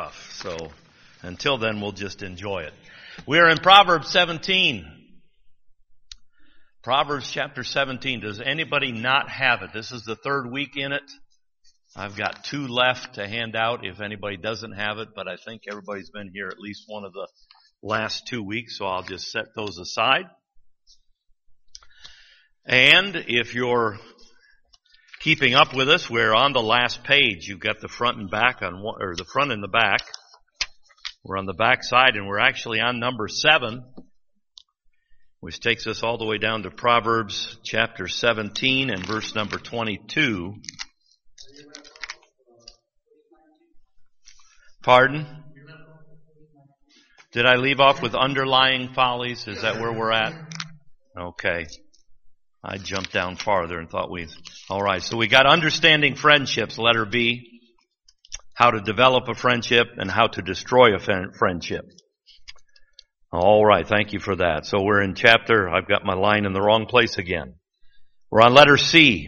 rough. So until then, we'll just enjoy it. We are in Proverbs 17. Proverbs chapter 17. Does anybody not have it? This is the third week in it. I've got 2 left to hand out if anybody doesn't have it, but I think everybody's been here at least one of the last 2 weeks, so I'll just set those aside. And if you're keeping up with us, we're on the last page. You've got the front and back on one, or the front and the back. We're on the back side, and we're actually on number 7, which takes us all the way down to Proverbs chapter 17 and verse number 22. Pardon? Did I leave off with underlying follies? Is that where we're at? Okay. I jumped down farther and thought alright, so we got understanding friendships, letter B. How to develop a friendship and how to destroy a friendship. Alright, thank you for that. So we're in chapter, I've got my line in the wrong place again. We're on letter C.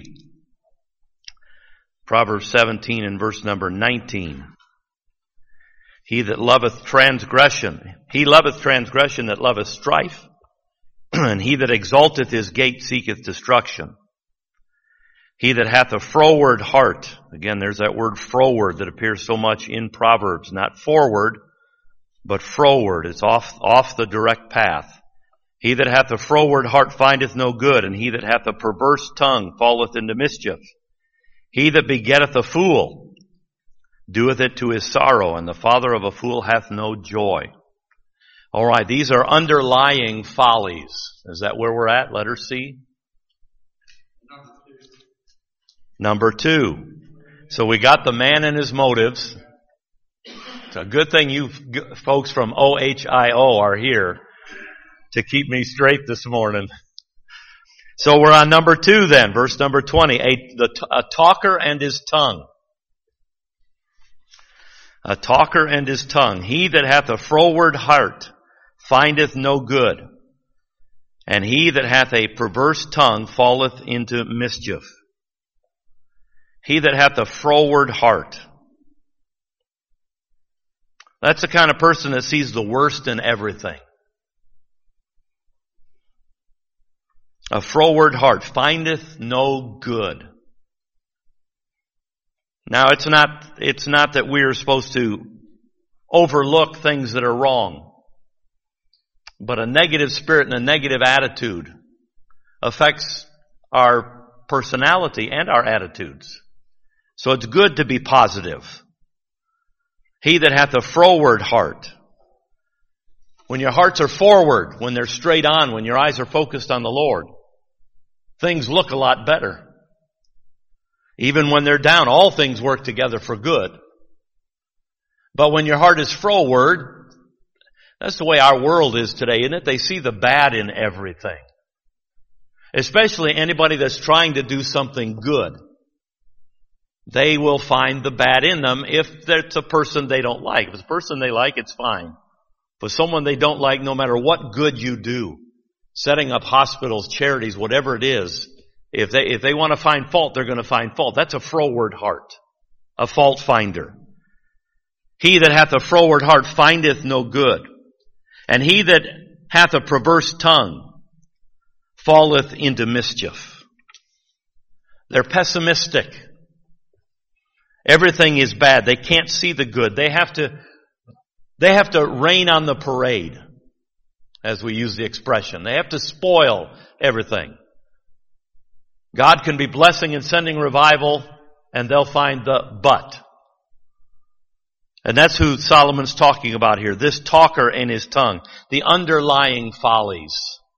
Proverbs 17 and verse number 19. He loveth transgression that loveth strife, and he that exalteth his gate seeketh destruction. He that hath a froward heart, again there's that word froward that appears so much in Proverbs, not forward, but froward. It's off the direct path. He that hath a froward heart findeth no good, and he that hath a perverse tongue falleth into mischief. He that begetteth a fool doeth it to his sorrow, and the father of a fool hath no joy. All right, these are underlying follies. Is that where we're at? Letter C? Number 2. So we got the man and his motives. It's a good thing you folks from OHIO are here to keep me straight this morning. So we're on number 2 then, verse number 20. A talker and his tongue. A talker and his tongue. He that hath a froward heart findeth no good, and he that hath a perverse tongue falleth into mischief. He that hath a froward heart. That's the kind of person that sees the worst in everything. A froward heart findeth no good. Now, it's not that we are supposed to overlook things that are wrong, but a negative spirit and a negative attitude affects our personality and our attitudes. So it's good to be positive. He that hath a froward heart. When your hearts are forward, when they're straight on, when your eyes are focused on the Lord, things look a lot better. Even when they're down, all things work together for good. But when your heart is froward, that's the way our world is today, isn't it? They see the bad in everything. Especially anybody that's trying to do something good. They will find the bad in them if it's a person they don't like. If it's a person they like, it's fine. But someone they don't like, no matter what good you do, setting up hospitals, charities, whatever it is, if they want to find fault, they're going to find fault. That's a froward heart, a fault finder. He that hath a froward heart findeth no good, and he that hath a perverse tongue falleth into mischief. They're pessimistic. Everything is bad. They can't see the good. They have to rain on the parade, as we use the expression. They have to spoil everything. God can be blessing and sending revival, and they'll find the but. And that's who Solomon's talking about here. This talker and his tongue. The underlying follies.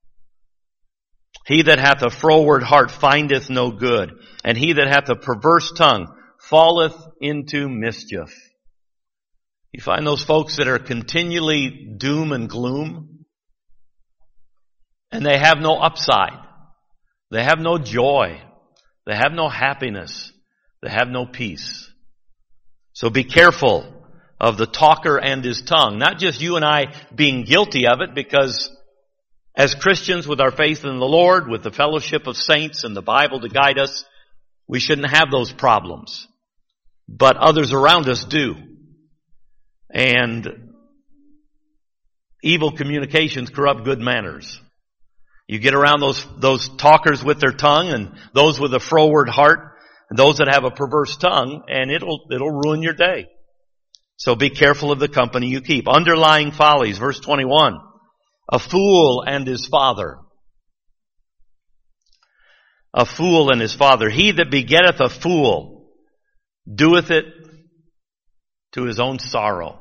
He that hath a froward heart findeth no good, and he that hath a perverse tongue falleth into mischief. You find those folks that are continually doom and gloom, and they have no upside. They have no joy. They have no happiness. They have no peace. So be careful of the talker and his tongue. Not just you and I being guilty of it, because as Christians with our faith in the Lord, with the fellowship of saints and the Bible to guide us, we shouldn't have those problems. But others around us do. And evil communications corrupt good manners. You get around those talkers with their tongue and those with a froward heart and those that have a perverse tongue, and it'll ruin your day. So be careful of the company you keep. Underlying follies, verse 21. A fool and his father. A fool and his father. He that begetteth a fool doeth it to his own sorrow.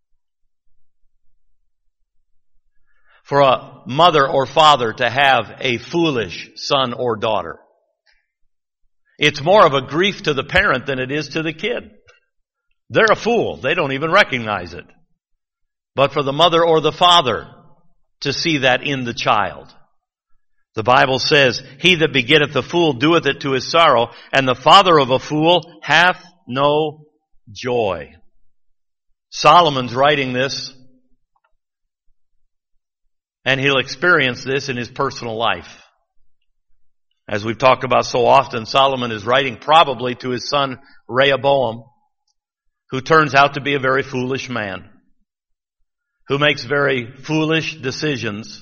For a mother or father to have a foolish son or daughter, it's more of a grief to the parent than it is to the kid. They're a fool. They don't even recognize it. But for the mother or the father to see that in the child. The Bible says, he that begetteth a fool doeth it to his sorrow, and the father of a fool hath no joy. Solomon's writing this, and he'll experience this in his personal life. As we've talked about so often, Solomon is writing probably to his son Rehoboam, who turns out to be a very foolish man, who makes very foolish decisions,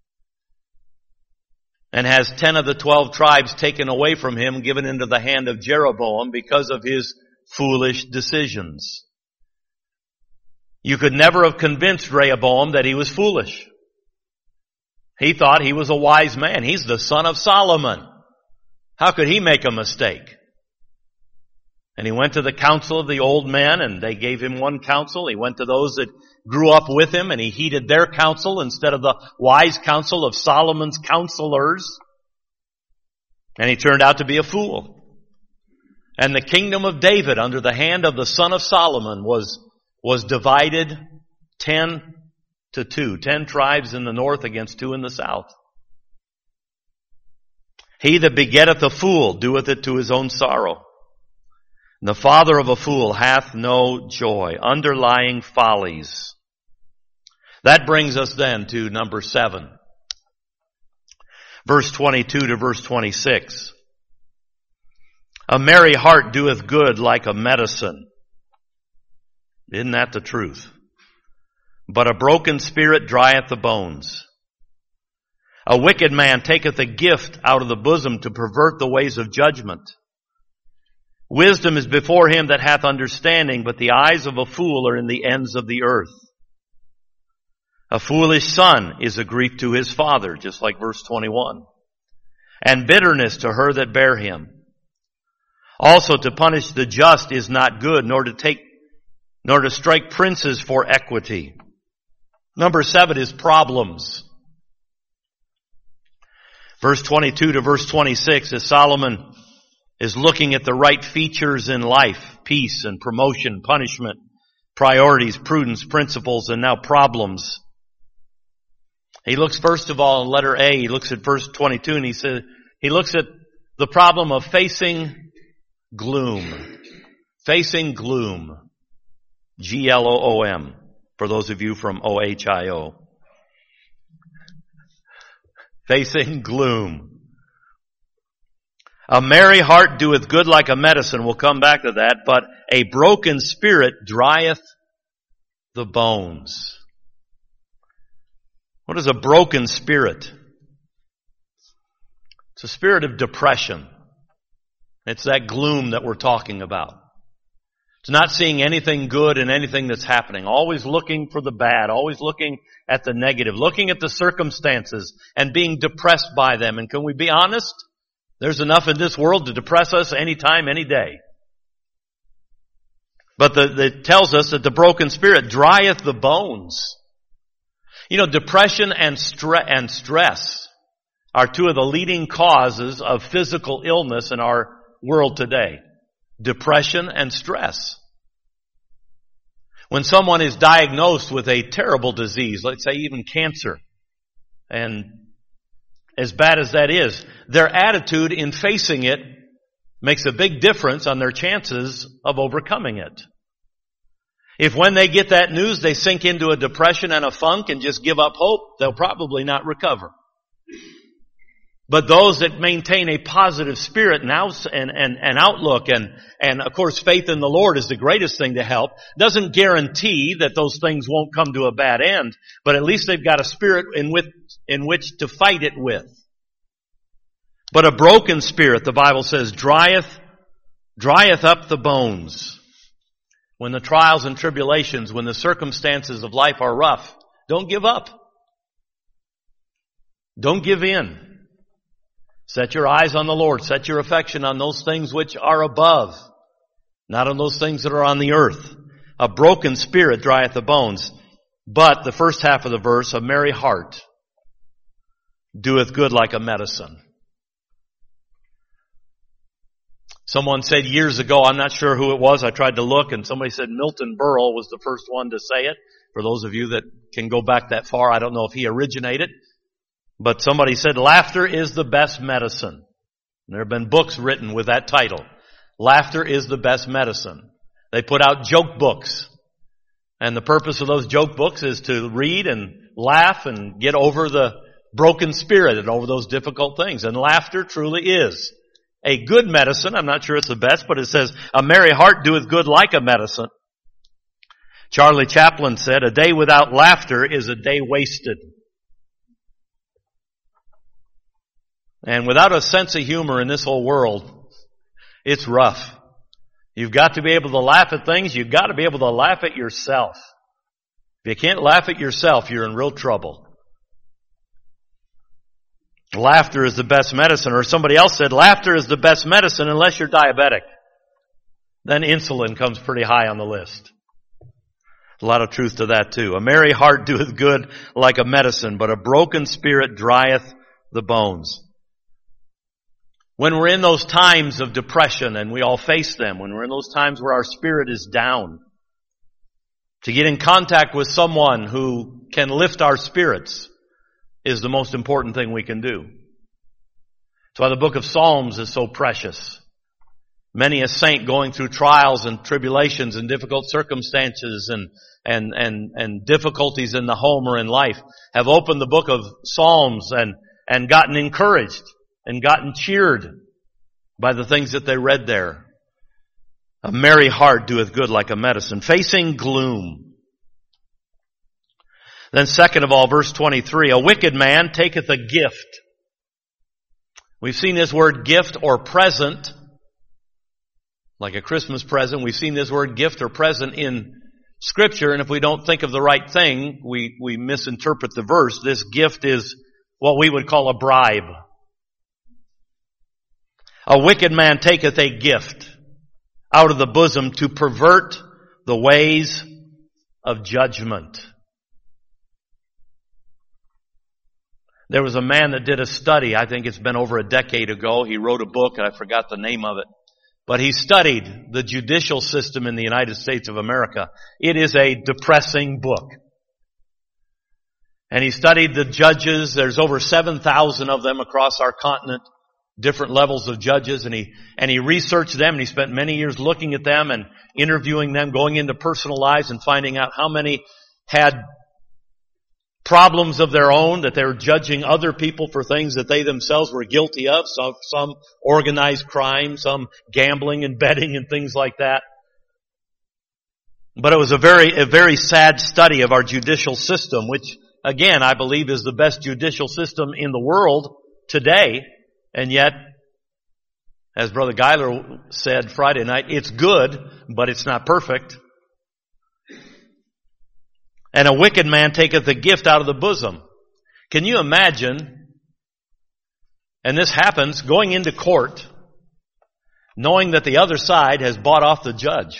and has 10 of the 12 tribes taken away from him, given into the hand of Jeroboam because of his foolish decisions. You could never have convinced Rehoboam that he was foolish. He thought he was a wise man. He's the son of Solomon. How could he make a mistake? And he went to the council of the old men, and they gave him one counsel. He went to those that grew up with him, and he heeded their counsel instead of the wise counsel of Solomon's counselors. And he turned out to be a fool. And the kingdom of David under the hand of the son of Solomon was divided 10 to 2. 10 tribes in the north against 2 in the south. He that begetteth a fool doeth it to his own sorrow. And the father of a fool hath no joy. Underlying follies. That brings us then to number 7. Verse 22 to verse 26. A merry heart doeth good like a medicine. Isn't that the truth? But a broken spirit drieth the bones. A wicked man taketh a gift out of the bosom to pervert the ways of judgment. Wisdom is before him that hath understanding, but the eyes of a fool are in the ends of the earth. A foolish son is a grief to his father, just like verse 21. And bitterness to her that bare him. Also to punish the just is not good, nor to strike princes for equity. Number 7 is problems. Verse 22 to verse 26, as Solomon is looking at the right features in life, peace and promotion, punishment, priorities, prudence, principles, and now problems. He looks first of all in letter A, he looks at verse 22 and he looks at the problem of facing gloom. Facing gloom. Gloom. For those of you from OHIO. Facing gloom. A merry heart doeth good like a medicine. We'll come back to that. But a broken spirit drieth the bones. What is a broken spirit? It's a spirit of depression. It's that gloom that we're talking about. It's not seeing anything good in anything that's happening. Always looking for the bad. Always looking at the negative. Looking at the circumstances and being depressed by them. And can we be honest? There's enough in this world to depress us anytime, any day. But it tells us that the broken spirit drieth the bones. You know, depression and stress are 2 of the leading causes of physical illness in our world today. Depression and stress. When someone is diagnosed with a terrible disease, let's say even cancer, and as bad as that is, their attitude in facing it makes a big difference on their chances of overcoming it. If when they get that news they sink into a depression and a funk and just give up hope, they'll probably not recover. But those that maintain a positive spirit and outlook and of course faith in the Lord is the greatest thing to help, doesn't guarantee that those things won't come to a bad end, but at least they've got a spirit in which to fight it with. But a broken spirit, the Bible says, drieth up the bones. When the trials and tribulations, when the circumstances of life are rough, don't give up. Don't give in. Set your eyes on the Lord. Set your affection on those things which are above, not on those things that are on the earth. A broken spirit drieth the bones. But the first half of the verse, a merry heart doeth good like a medicine. Someone said years ago, I'm not sure who it was, I tried to look, and somebody said Milton Berle was the first one to say it. For those of you that can go back that far, I don't know if he originated. But somebody said, laughter is the best medicine. There have been books written with that title. Laughter is the best medicine. They put out joke books. And the purpose of those joke books is to read and laugh and get over the broken spirit and over those difficult things. And laughter truly is a good medicine. I'm not sure it's the best, but it says, a merry heart doeth good like a medicine. Charlie Chaplin said, a day without laughter is a day wasted. And without a sense of humor in this whole world, it's rough. You've got to be able to laugh at things. You've got to be able to laugh at yourself. If you can't laugh at yourself, you're in real trouble. Laughter is the best medicine. Or somebody else said, laughter is the best medicine unless you're diabetic. Then insulin comes pretty high on the list. A lot of truth to that too. A merry heart doeth good like a medicine, but a broken spirit drieth the bones. When we're in those times of depression, and we all face them, when we're in those times where our spirit is down, to get in contact with someone who can lift our spirits is the most important thing we can do. That's why the book of Psalms is so precious. Many a saint going through trials and tribulations and difficult circumstances and difficulties in the home or in life have opened the book of Psalms and gotten encouraged and gotten cheered by the things that they read there. A merry heart doeth good like a medicine. Facing gloom. Then second of all, verse 23, a wicked man taketh a gift. We've seen this word gift or present, like a Christmas present. We've seen this word gift or present in Scripture, and if we don't think of the right thing, we misinterpret the verse. This gift is what we would call a bribe. A wicked man taketh a gift out of the bosom to pervert the ways of judgment. There was a man that did a study, I think it's been over a decade ago. He wrote a book, and I forgot the name of it. But he studied the judicial system in the United States of America. It is a depressing book. And he studied the judges. There's over 7,000 of them across our continent. Different levels of judges, and he researched them, and he spent many years looking at them and interviewing them, going into personal lives and finding out how many had problems of their own, that they were judging other people for things that they themselves were guilty of, some organized crime, some gambling and betting and things like that. But it was a very sad study of our judicial system, which again I believe is the best judicial system in the world today. And yet, as Brother Geiler said Friday night, it's good, but it's not perfect. And a wicked man taketh the gift out of the bosom. Can you imagine, and this happens, going into court, knowing that the other side has bought off the judge?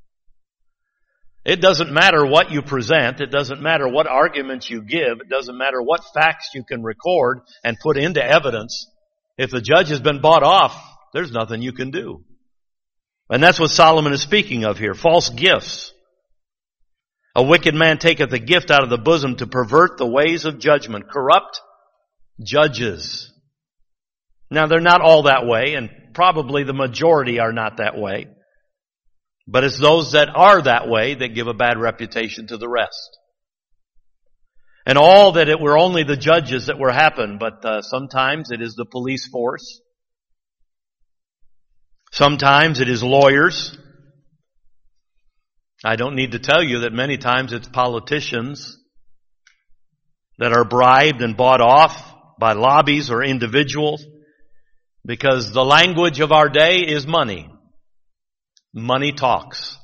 It doesn't matter what you present. It doesn't matter what arguments you give. It doesn't matter what facts you can record and put into evidence. If the judge has been bought off, there's nothing you can do. And that's what Solomon is speaking of here. False gifts. A wicked man taketh a gift out of the bosom to pervert the ways of judgment. Corrupt judges. Now they're not all that way, and probably the majority are not that way. But it's those that are that way that give a bad reputation to the rest. And all that it were only the judges that were happen, but sometimes it is the police force. Sometimes it is lawyers. I don't need to tell you that many times it's politicians that are bribed and bought off by lobbies or individuals, because the language of our day is money. Money talks.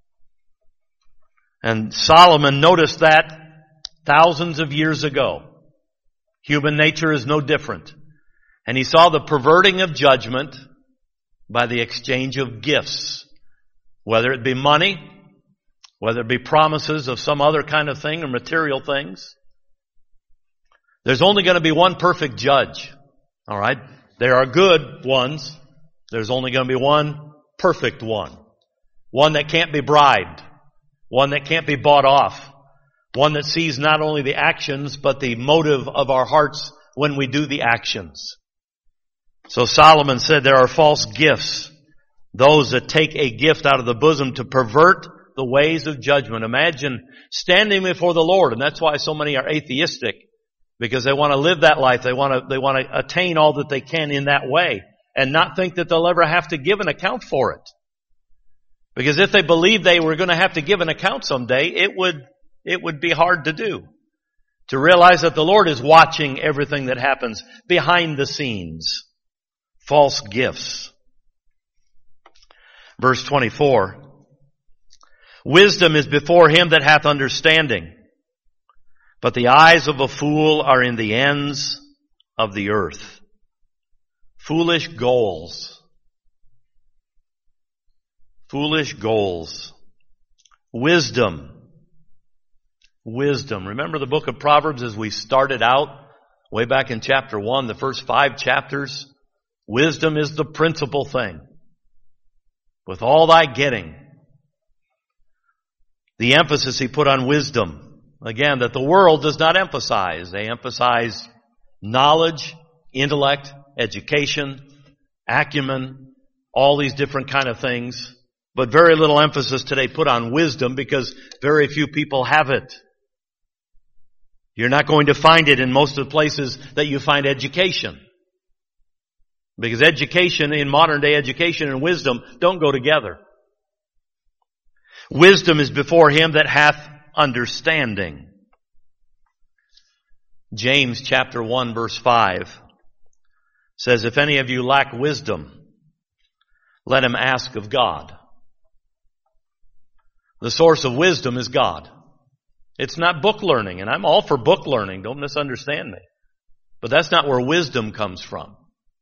And Solomon noticed that thousands of years ago. Human nature is no different. And he saw the perverting of judgment by the exchange of gifts, whether it be money, whether it be promises of some other kind of thing or material things. There's only going to be one perfect judge. All right? There are good ones. There's only going to be one perfect one. One that can't be bribed. One that can't be bought off. One that sees not only the actions, but the motive of our hearts when we do the actions. So Solomon said there are false gifts. Those that take a gift out of the bosom to pervert the ways of judgment. Imagine standing before the Lord, and that's why so many are atheistic. Because they want to live that life. They want to attain all that they can in that way. And not think that they'll ever have to give an account for it. Because if they believed they were going to have to give an account someday, it would be hard to do. To realize that the Lord is watching everything that happens behind the scenes. False gifts. Verse 24. Wisdom is before him that hath understanding. But the eyes of a fool are in the ends of the earth. Foolish goals. Foolish goals. Wisdom. Wisdom. Remember the book of Proverbs as we started out way back in chapter 1, the first 5 chapters? Wisdom is the principal thing. With all thy getting. The emphasis he put on wisdom. Again, that the world does not emphasize. They emphasize knowledge, intellect, education, acumen, all these different kind of things. But very little emphasis today put on wisdom because very few people have it. You're not going to find it in most of the places that you find education. Because education, in modern day education and wisdom, don't go together. Wisdom is before him that hath understanding. James chapter 1 verse 5 says, if any of you lack wisdom, let him ask of God. The source of wisdom is God. It's not book learning, and I'm all for book learning, don't misunderstand me. But that's not where wisdom comes from.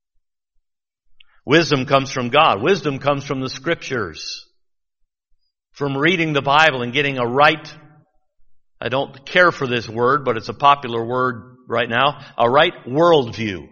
Wisdom comes from God. Wisdom comes from the Scriptures. From reading the Bible and getting a right, I don't care for this word, but it's a popular word right now, a right worldview.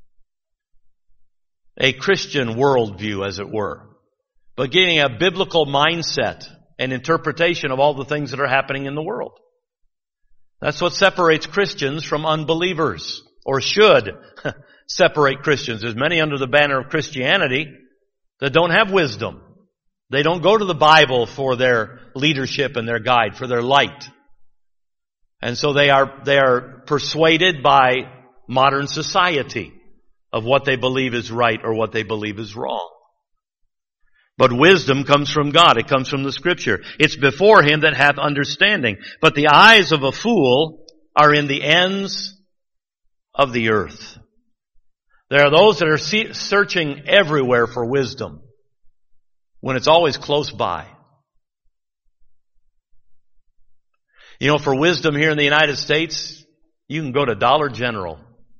A Christian worldview, as it were. But getting a biblical mindset and interpretation of all the things that are happening in the world. That's what separates Christians from unbelievers, or should separate Christians. There's many under the banner of Christianity that don't have wisdom. They don't go to the Bible for their leadership and their guide, for their light. And so they are persuaded by modern society of what they believe is right or what they believe is wrong. But wisdom comes from God. It comes from the Scripture. It's before him that hath understanding. But the eyes of a fool are in the ends of the earth. There are those that are searching everywhere for wisdom when it's always close by. You know, for wisdom here in the United States, you can go to Dollar General.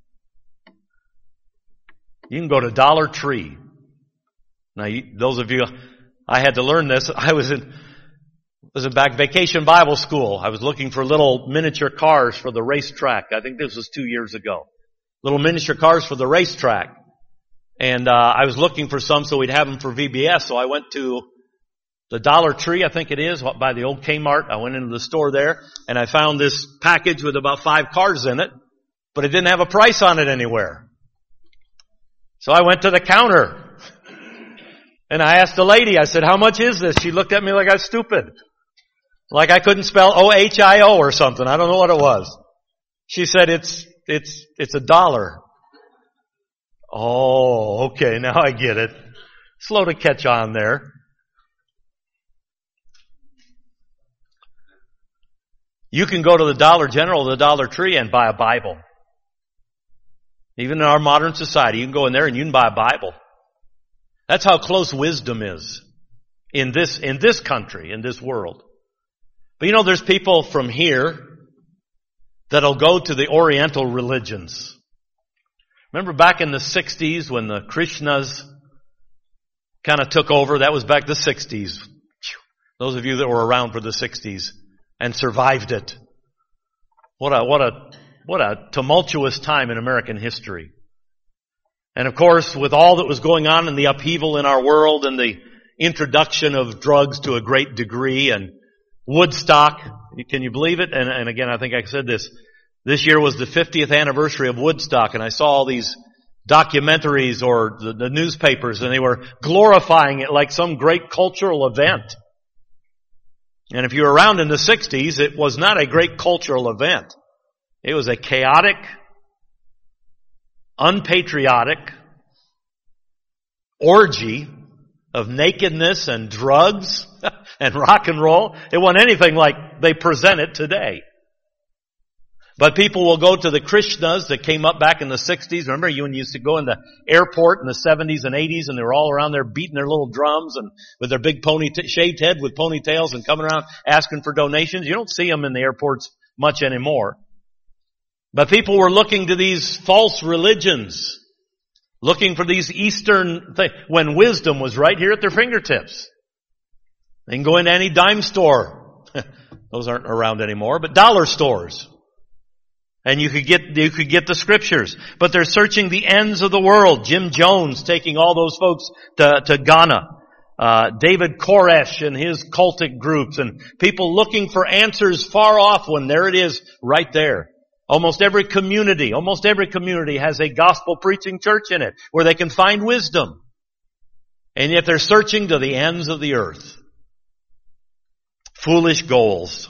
You can go to Dollar Tree. Now, those of you, I had to learn this. I was in back vacation Bible school. I was looking for little miniature cars for the racetrack. I think this was 2 years ago. Little miniature cars for the racetrack. And I was looking for some so we'd have them for VBS. So I went to the Dollar Tree, I think it is, by the old Kmart. I went into the store there and I found this package with about 5 cars in it, but it didn't have a price on it anywhere. So I went to the counter and I asked the lady, I said, how much is this? She looked at me like I was stupid. Like I couldn't spell OHIO or something. I don't know what it was. She said, it's $1. Oh, okay, now I get it. Slow to catch on there. You can go to the Dollar General, the Dollar Tree, and buy a Bible. Even in our modern society, you can go in there and you can buy a Bible. That's how close wisdom is in this country, in this world. But you know, there's people from here that'll go to the Oriental religions. Remember back in the 60s when the Krishnas kind of took over? That was back the 60s. Those of you that were around for the 60s and survived it. What a tumultuous time in American history. And of course, with all that was going on in the upheaval in our world and the introduction of drugs to a great degree and Woodstock, can you believe it? And again, I think I said this year was the 50th anniversary of Woodstock, and I saw all these documentaries or the newspapers, and they were glorifying it like some great cultural event. And if you were around in the 60s, it was not a great cultural event. It was a chaotic, unpatriotic orgy of nakedness and drugs and rock and roll. It wasn't anything like they present it today. But people will go to the Krishnas that came up back in the 60s. Remember you when you used to go in the airport in the 70s and 80s and they were all around there beating their little drums and with their big shaved head with ponytails and coming around asking for donations? You don't see them in the airports much anymore. But people were looking to these false religions, looking for these Eastern things, when wisdom was right here at their fingertips. They can go into any dime store. Those aren't around anymore, but dollar stores. And you could get the scriptures. But they're searching the ends of the world. Jim Jones taking all those folks to Ghana. David Koresh and his cultic groups and people looking for answers far off when there it is right there. Almost every community has a gospel preaching church in it where they can find wisdom. And yet they're searching to the ends of the earth. Foolish goals.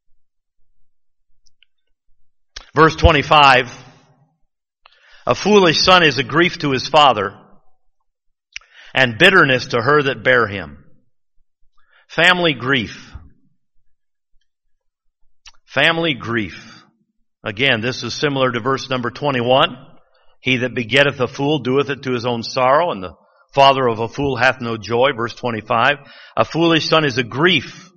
Verse 25, a foolish son is a grief to his father, and bitterness to her that bare him. Family grief. Family grief. Again, this is similar to verse number 21. He that begetteth a fool doeth it to his own sorrow, and the father of a fool hath no joy. Verse 25. A foolish son is a grief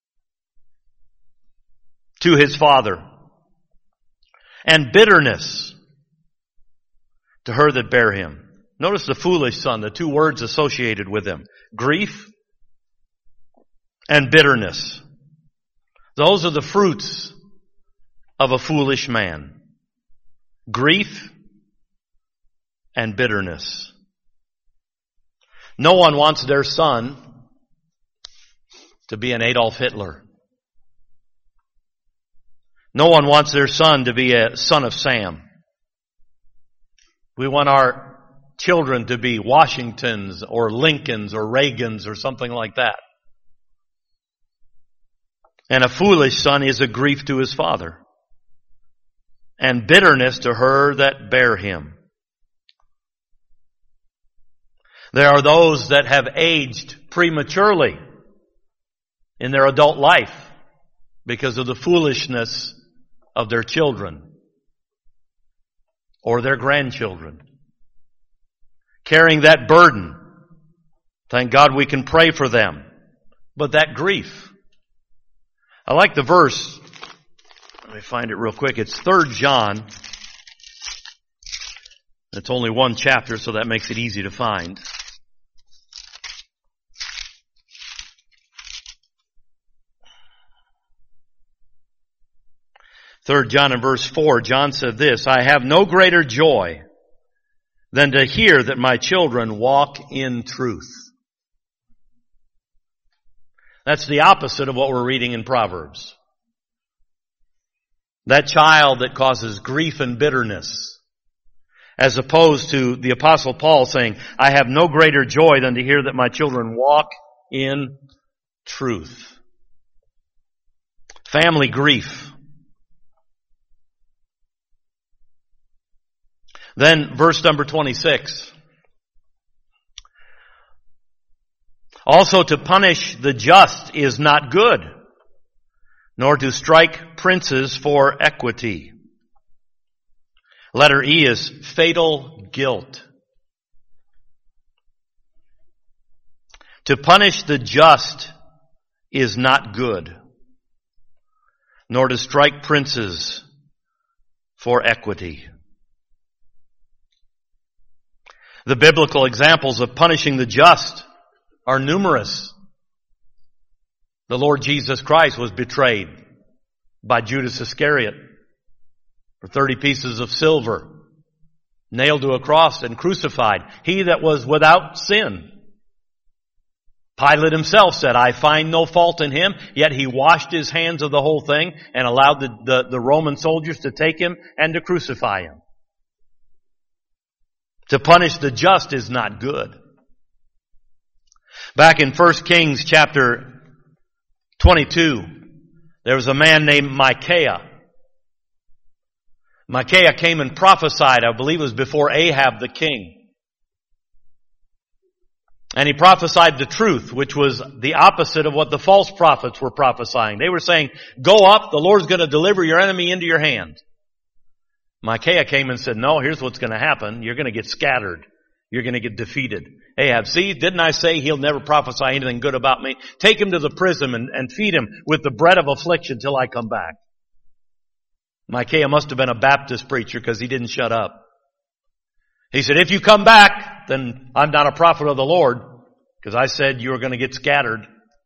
to his father, and bitterness to her that bare him. Notice the foolish son, the two words associated with him. Grief and bitterness. Those are the fruits of a foolish man. Grief and bitterness. No one wants their son to be an Adolf Hitler. No one wants their son to be a son of Sam. We want our children to be Washingtons or Lincolns or Reagans or something like that. And a foolish son is a grief to his father, and bitterness to her that bare him. There are those that have aged prematurely in their adult life because of the foolishness of their children or their grandchildren. Carrying that burden. Thank God we can pray for them. But that grief. I like the verse. Let me find it real quick. It's 3 John. It's only one chapter, so that makes it easy to find. 3 John in verse 4, John said this, I have no greater joy than to hear that my children walk in truth. That's the opposite of what we're reading in Proverbs. That child that causes grief and bitterness, as opposed to the Apostle Paul saying, I have no greater joy than to hear that my children walk in truth. Family grief. Then verse number 26. Also to punish the just is not good, nor to strike princes for equity. Letter E is fatal guilt. To punish the just is not good, nor to strike princes for equity. The biblical examples of punishing the just are numerous. The Lord Jesus Christ was betrayed by Judas Iscariot for 30 pieces of silver, nailed to a cross and crucified. He that was without sin. Pilate himself said, I find no fault in him, yet he washed his hands of the whole thing and allowed the Roman soldiers to take him and to crucify him. To punish the just is not good. Back in 1 Kings chapter 22, there was a man named Micaiah. Micaiah came and prophesied, I believe it was before Ahab the king. And he prophesied the truth, which was the opposite of what the false prophets were prophesying. They were saying, go up, the Lord's going to deliver your enemy into your hand. Micaiah came and said, no, here's what's going to happen. You're going to get scattered. You're going to get defeated. Ahab, see, didn't I say he'll never prophesy anything good about me? Take him to the prison and feed him with the bread of affliction till I come back. Micaiah must have been a Baptist preacher because he didn't shut up. He said, if you come back, then I'm not a prophet of the Lord because I said you were going to get scattered.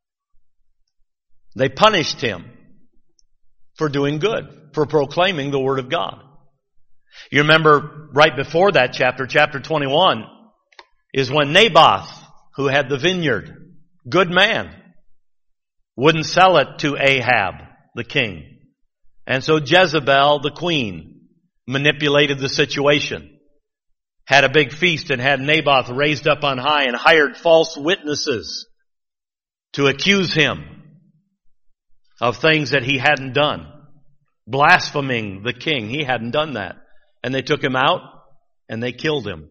They punished him for doing good, for proclaiming the Word of God. You remember right before that chapter 21, is when Naboth, who had the vineyard, good man, wouldn't sell it to Ahab, the king. And so Jezebel, the queen, manipulated the situation. Had a big feast and had Naboth raised up on high and hired false witnesses to accuse him of things that he hadn't done. Blaspheming the king. He hadn't done that. And they took him out and they killed him.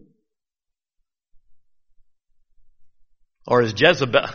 Or as Jezebel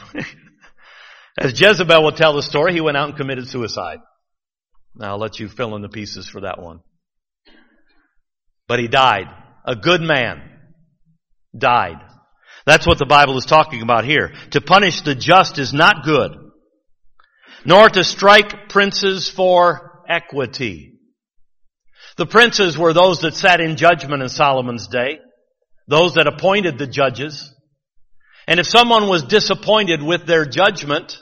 will tell the story, he went out and committed suicide. Now I'll let you fill in the pieces for that one. But he died. A good man died. That's what the Bible is talking about here. To punish the just is not good, nor to strike princes for equity. The princes were those that sat in judgment in Solomon's day, those that appointed the judges. And if someone was disappointed with their judgment,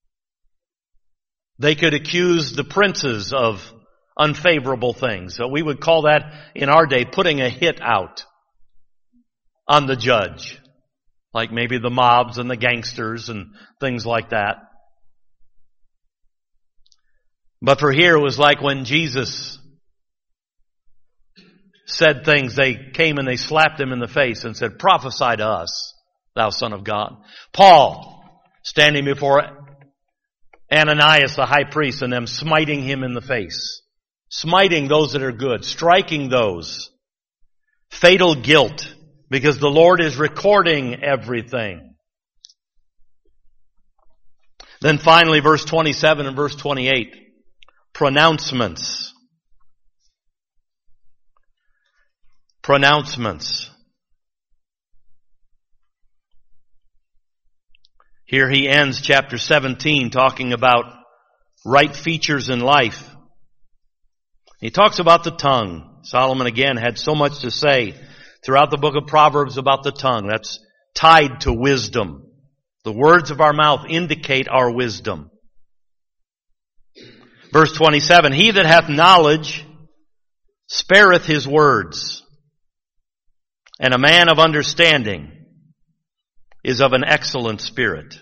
they could accuse the princes of unfavorable things. So we would call that in our day putting a hit out on the judge. Like maybe the mobs and the gangsters and things like that. But for here it was like when Jesus said things, they came and they slapped him in the face and said, prophesy to us, thou Son of God. Paul, standing before Ananias the high priest and them smiting him in the face. Smiting those that are good, striking those. Fatal guilt, because the Lord is recording everything. Then finally, verse 27 and verse 28, pronouncements. Pronouncements. Here he ends chapter 17 talking about right features in life. He talks about the tongue. Solomon again had so much to say throughout the book of Proverbs about the tongue. That's tied to wisdom. The words of our mouth indicate our wisdom. Verse 27, he that hath knowledge spareth his words, and a man of understanding is of an excellent spirit.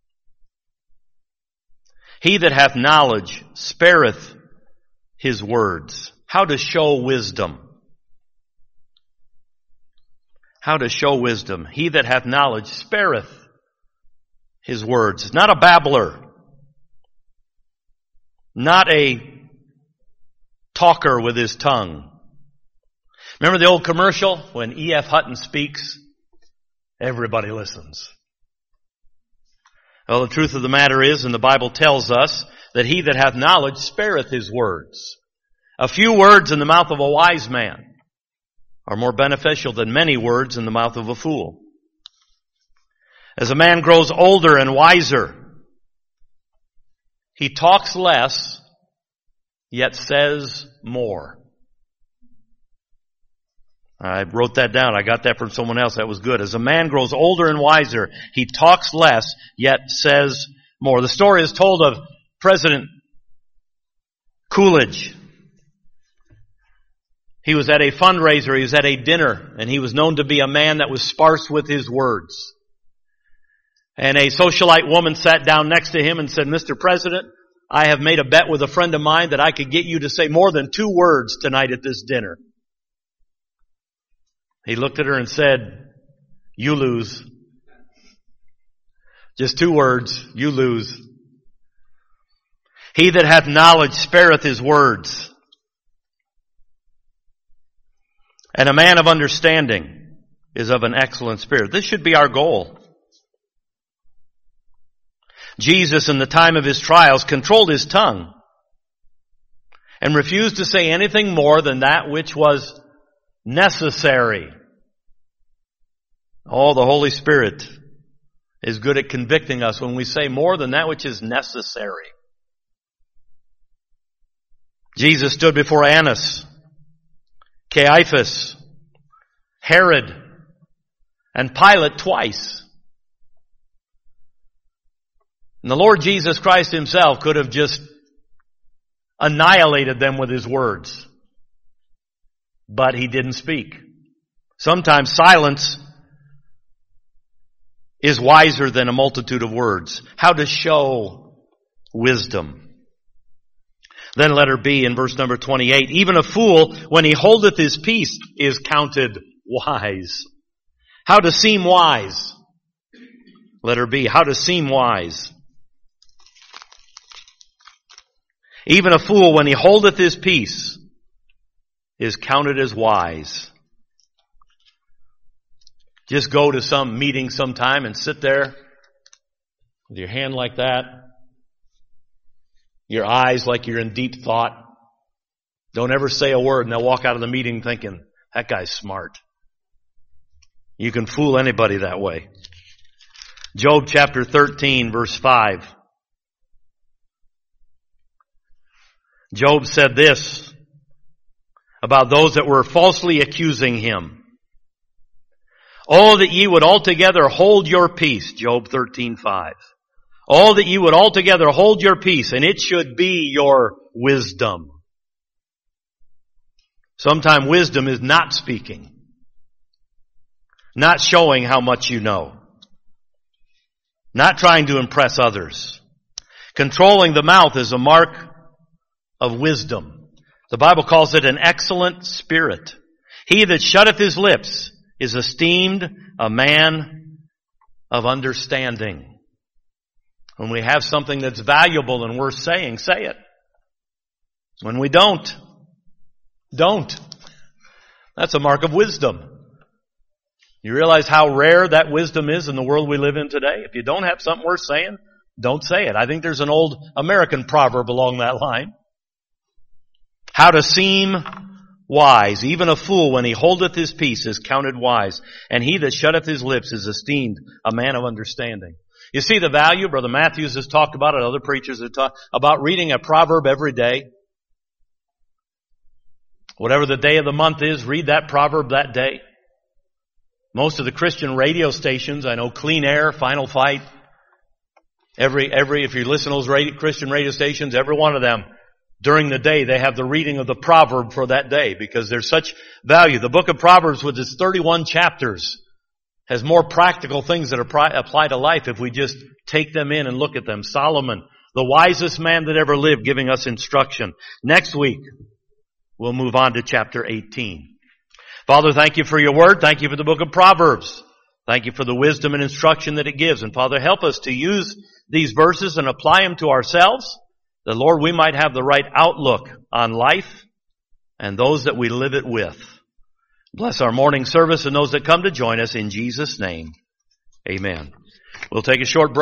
He that hath knowledge spareth his words. How to show wisdom. How to show wisdom. He that hath knowledge spareth his words. Not a babbler. Not a talker with his tongue. Remember the old commercial when E.F. Hutton speaks? Everybody listens. Well, the truth of the matter is, and the Bible tells us, that he that hath knowledge spareth his words. A few words in the mouth of a wise man are more beneficial than many words in the mouth of a fool. As a man grows older and wiser, he talks less, yet says more. I wrote that down. I got that from someone else. That was good. As a man grows older and wiser, he talks less, yet says more. The story is told of President Coolidge. He was at a fundraiser, he was at a dinner, and he was known to be a man that was sparse with his words. And a socialite woman sat down next to him and said, "Mr. President, I have made a bet with a friend of mine that I could get you to say more than 2 words tonight at this dinner." He looked at her and said, "You lose." Just 2 words, you lose. He that hath knowledge spareth his words. And a man of understanding is of an excellent spirit. This should be our goal. Jesus, in the time of his trials, controlled his tongue and refused to say anything more than that which was necessary. Oh, the Holy Spirit is good at convicting us when we say more than that which is necessary. Jesus stood before Annas, Caiaphas, Herod, and Pilate twice. And the Lord Jesus Christ himself could have just annihilated them with his words. But he didn't speak. Sometimes silence is wiser than a multitude of words. How to show wisdom. Then letter B in verse number 28. Even a fool, when he holdeth his peace, is counted wise. How to seem wise. Letter B. How to seem wise. Even a fool, when he holdeth his peace, is counted as wise. Just go to some meeting sometime and sit there with your hand like that, your eyes like you're in deep thought. Don't ever say a word, and they'll walk out of the meeting thinking, that guy's smart. You can fool anybody that way. Job chapter 13, verse 5. Job said this about those that were falsely accusing him. Oh, that ye would altogether hold your peace, Job 13:5. Oh, that ye would altogether hold your peace, and it should be your wisdom. Sometimes wisdom is not speaking, not showing how much you know, not trying to impress others. Controlling the mouth is a mark of wisdom. The Bible calls it an excellent spirit. He that shutteth his lips is esteemed a man of understanding. When we have something that's valuable and worth saying, say it. When we don't. That's a mark of wisdom. You realize how rare that wisdom is in the world we live in today? If you don't have something worth saying, don't say it. I think there's an old American proverb along that line. How to seem wise. Even a fool, when he holdeth his peace, is counted wise. And he that shutteth his lips is esteemed a man of understanding. You see the value? Brother Matthews has talked about it. Other preachers have talked about reading a proverb every day. Whatever the day of the month is, read that proverb that day. Most of the Christian radio stations, I know Clean Air, Final Fight, if you listen to those Christian radio stations, every one of them, during the day, they have the reading of the proverb for that day because there's such value. The book of Proverbs, with its 31 chapters, has more practical things that apply to life if we just take them in and look at them. Solomon, the wisest man that ever lived, giving us instruction. Next week, we'll move on to chapter 18. Father, thank you for your word. Thank you for the book of Proverbs. Thank you for the wisdom and instruction that it gives. And Father, help us to use these verses and apply them to ourselves. That, Lord, we might have the right outlook on life and those that we live it with. Bless our morning service and those that come to join us in Jesus' name. Amen. We'll take a short break.